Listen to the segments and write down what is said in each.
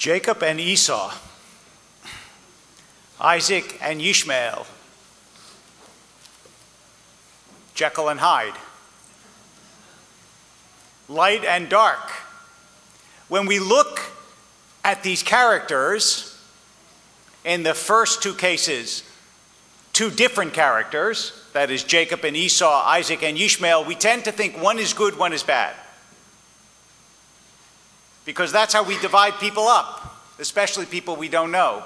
Jacob and Esau, Isaac and Ishmael, Jekyll and Hyde, light and dark. When we look at these characters, in the first two cases, two different characters, that is Jacob and Esau, Isaac and Ishmael, we tend to think one is good, one is bad. Because that's how we divide people up, especially people we don't know.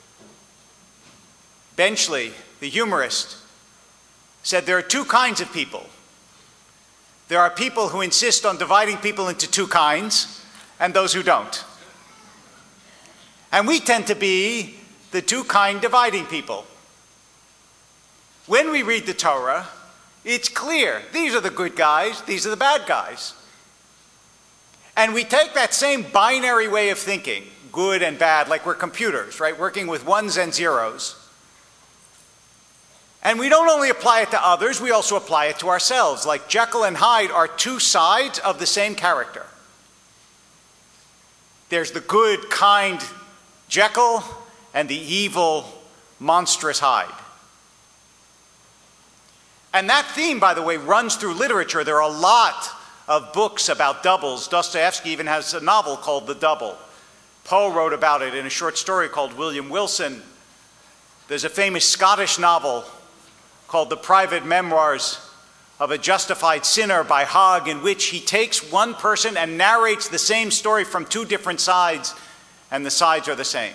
Benchley, the humorist, said there are two kinds of people. There are people who insist on dividing people into two kinds, and those who don't. And we tend to be the two-kind dividing people. When we read the Torah, it's clear. These are the good guys, these are the bad guys. And we take that same binary way of thinking, good and bad, like we're computers, right? Working with ones and zeros. And we don't only apply it to others, we also apply it to ourselves. Like Jekyll and Hyde are two sides of the same character. There's the good, kind Jekyll and the evil, monstrous Hyde. And that theme, by the way, runs through literature. There are a lot of books about doubles. Dostoevsky even has a novel called The Double. Poe wrote about it in a short story called William Wilson. There's a famous Scottish novel called The Private Memoirs of a Justified Sinner by Hogg, in which he takes one person and narrates the same story from two different sides, and the sides are the same.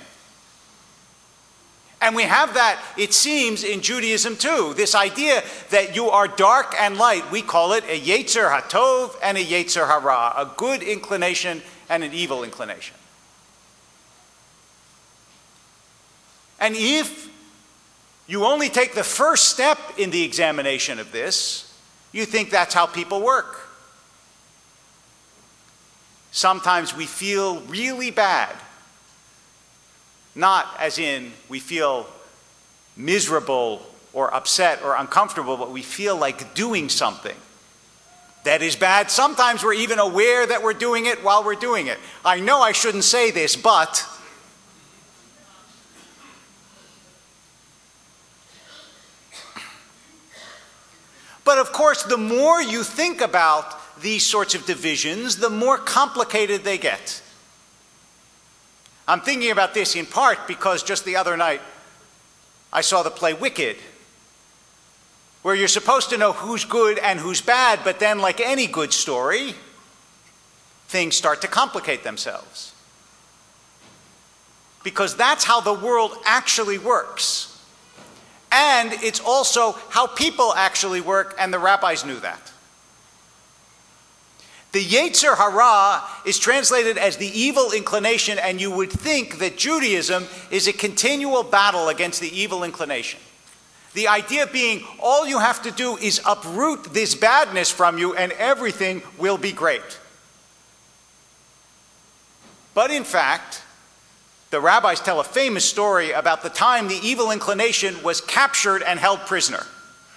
And we have that, it seems, in Judaism too, this idea that you are dark and light. We call it a Yetzer HaTov and a Yetzer Hara, a good inclination and an evil inclination. And if you only take the first step in the examination of this, you think that's how people work. Sometimes we feel really bad. Not as in we feel miserable or upset or uncomfortable, but we feel like doing something that is bad. Sometimes we're even aware that we're doing it while we're doing it. I know I shouldn't say this, but of course, the more you think about these sorts of divisions, the more complicated they get. I'm thinking about this in part because just the other night I saw the play Wicked, where you're supposed to know who's good and who's bad, but then, like any good story, things start to complicate themselves. Because that's how the world actually works. And it's also how people actually work, and the rabbis knew that. The Yetzer Hara is translated as the evil inclination, and you would think that Judaism is a continual battle against the evil inclination. The idea being, all you have to do is uproot this badness from you and everything will be great. But in fact, the rabbis tell a famous story about the time the evil inclination was captured and held prisoner.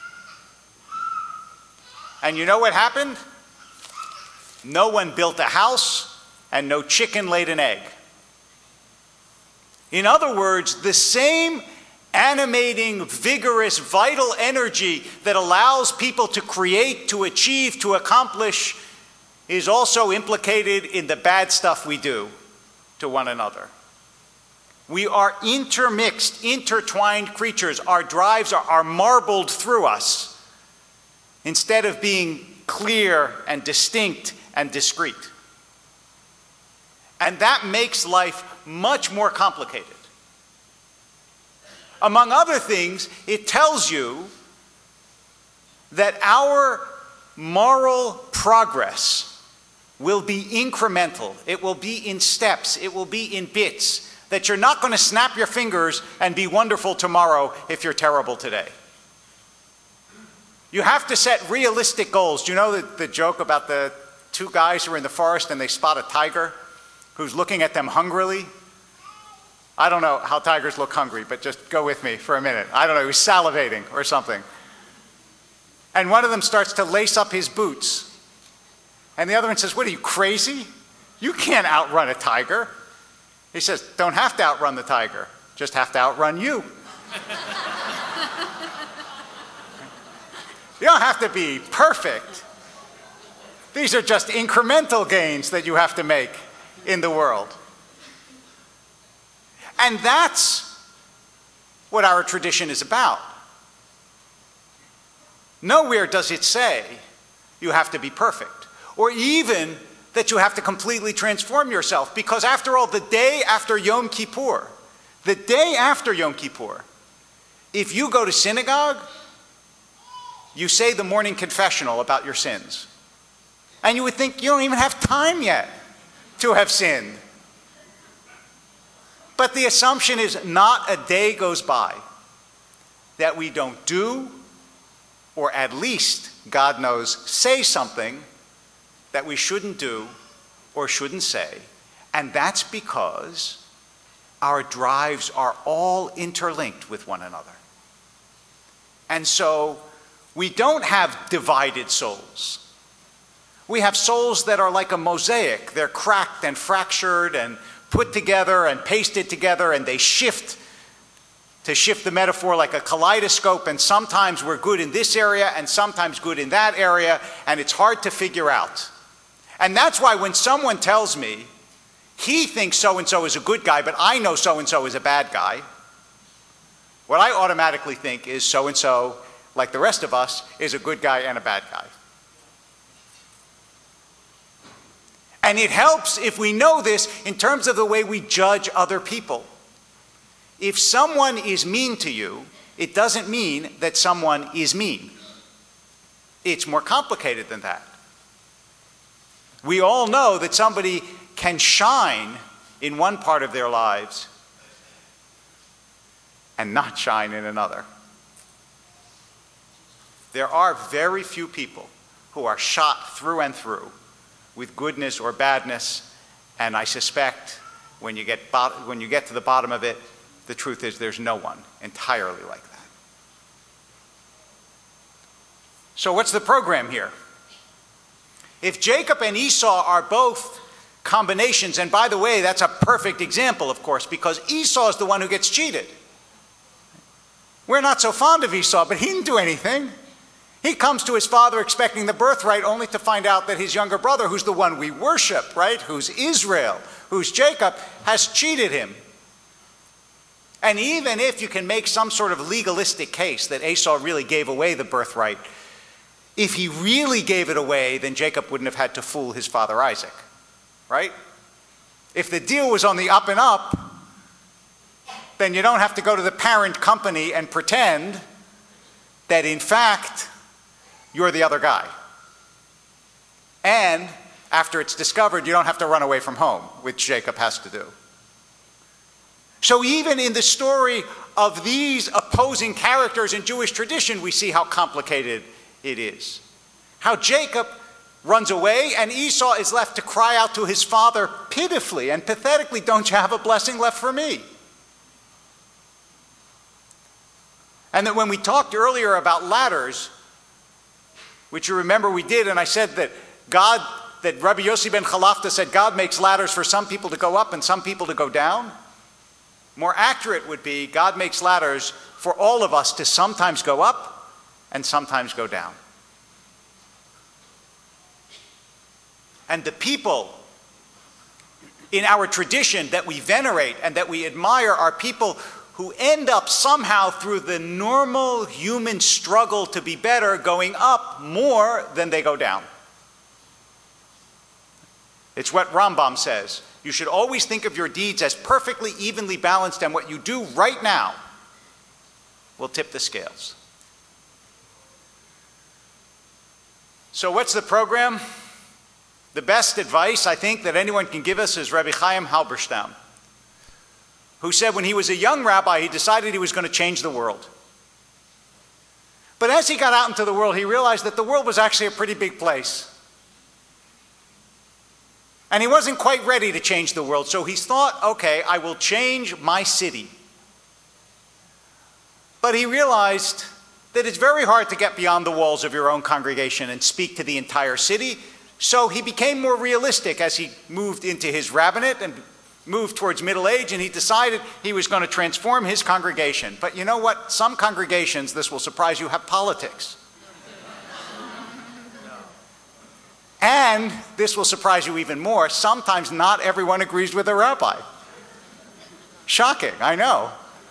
And you know what happened? No one built a house, and no chicken laid an egg. In other words, the same animating, vigorous, vital energy that allows people to create, to achieve, to accomplish, is also implicated in the bad stuff we do to one another. We are intermixed, intertwined creatures. Our drives are marbled through us instead of being clear and distinct and discrete. And that makes life much more complicated. Among other things, it tells you that our moral progress will be incremental. It will be in steps. It will be in bits. That you're not going to snap your fingers and be wonderful tomorrow if you're terrible today. You have to set realistic goals. Do you know the joke about the two guys who are in the forest and they spot a tiger who's looking at them hungrily? I don't know how tigers look hungry, but just go with me for a minute. I don't know, he was salivating or something. And one of them starts to lace up his boots. And the other one says, "What are you, crazy? You can't outrun a tiger. He says, don't have to outrun the tiger, just have to outrun you. You don't have to be perfect. These are just incremental gains that you have to make in the world. And that's what our tradition is about. Nowhere does it say you have to be perfect, or even that you have to completely transform yourself, because after all, the day after Yom Kippur, if you go to synagogue, you say the morning confessional about your sins. And you would think you don't even have time yet to have sinned. But the assumption is not a day goes by that we don't do, or at least, God knows, say something that we shouldn't do or shouldn't say. And that's because our drives are all interlinked with one another. And so we don't have divided souls. We have souls that are like a mosaic. They're cracked and fractured and put together and pasted together, and they shift, to shift the metaphor, like a kaleidoscope, and sometimes we're good in this area and sometimes good in that area, and it's hard to figure out. And that's why when someone tells me he thinks so-and-so is a good guy, but I know so-and-so is a bad guy, what I automatically think is so-and-so, like the rest of us, is a good guy and a bad guy. And it helps if we know this in terms of the way we judge other people. If someone is mean to you, it doesn't mean that someone is mean. It's more complicated than that. We all know that somebody can shine in one part of their lives and not shine in another. There are very few people who are shot through and through with goodness or badness, and I suspect when you get to the bottom of it, the truth is there's no one entirely like that. So what's the program here? If Jacob and Esau are both combinations, and by the way, that's a perfect example, of course, because Esau is the one who gets cheated. We're not so fond of Esau, but he didn't do anything. He comes to his father expecting the birthright, only to find out that his younger brother, who's the one we worship, right, who's Israel, who's Jacob, has cheated him. And even if you can make some sort of legalistic case that Esau really gave away the birthright, if he really gave it away, then Jacob wouldn't have had to fool his father Isaac, right? If the deal was on the up and up, then you don't have to go to the parent company and pretend that in fact you're the other guy. And after it's discovered, you don't have to run away from home, which Jacob has to do. So even in the story of these opposing characters in Jewish tradition, we see how complicated it is. How Jacob runs away and Esau is left to cry out to his father pitifully and pathetically, "Don't you have a blessing left for me?" And that when we talked earlier about ladders, which you remember we did, and I said that Rabbi Yossi ben Chalafta said God makes ladders for some people to go up and some people to go down. More accurate would be God makes ladders for all of us to sometimes go up and sometimes go down. And the people in our tradition that we venerate and that we admire are people who end up somehow through the normal human struggle to be better going up more than they go down. It's what Rambam says. You should always think of your deeds as perfectly evenly balanced, and what you do right now will tip the scales. So what's the program? The best advice, I think, that anyone can give us is Rabbi Chaim Halberstam, who said when he was a young rabbi, he decided he was going to change the world. But as he got out into the world, he realized that the world was actually a pretty big place. And he wasn't quite ready to change the world, so he thought, okay, I will change my city. But he realized that it's very hard to get beyond the walls of your own congregation and speak to the entire city, so he became more realistic as he moved into his rabbinate and moved towards middle age, and he decided he was going to transform his congregation. But you know what? Some congregations, this will surprise you, have politics. And this will surprise you even more. Sometimes not everyone agrees with the rabbi. Shocking, I know.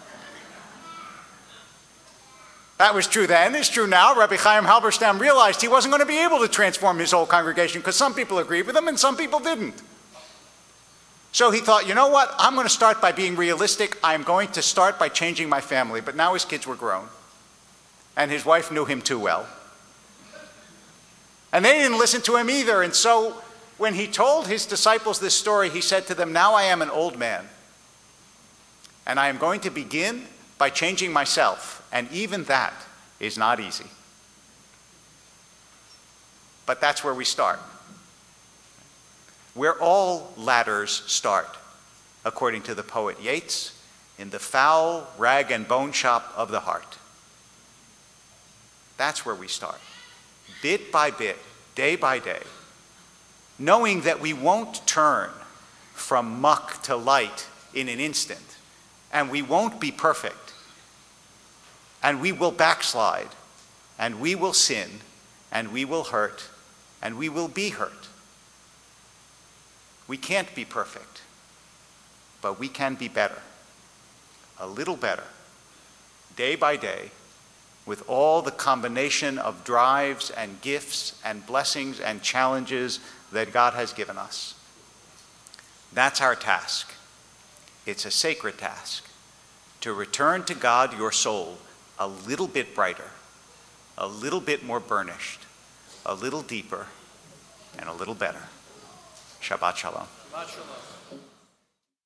That was true then, it's true now. Rabbi Chaim Halberstam realized he wasn't going to be able to transform his whole congregation because some people agreed with him and some people didn't. So he thought, you know what, I'm going to start by being realistic. I'm going to start by changing my family. But now his kids were grown, and his wife knew him too well. And they didn't listen to him either. And so when he told his disciples this story, he said to them, now I am an old man, and I am going to begin by changing myself. And even that is not easy. But that's where we start. Where all ladders start, according to the poet Yeats, in the foul rag and bone shop of the heart. That's where we start. Bit by bit, day by day, knowing that we won't turn from muck to light in an instant, and we won't be perfect, and we will backslide, and we will sin, and we will hurt, and we will be hurt. We can't be perfect, but we can be better, a little better, day by day, with all the combination of drives and gifts and blessings and challenges that God has given us. That's our task. It's a sacred task, to return to God your soul a little bit brighter, a little bit more burnished, a little deeper, and a little better. Shabbat Shalom. Shabbat Shalom.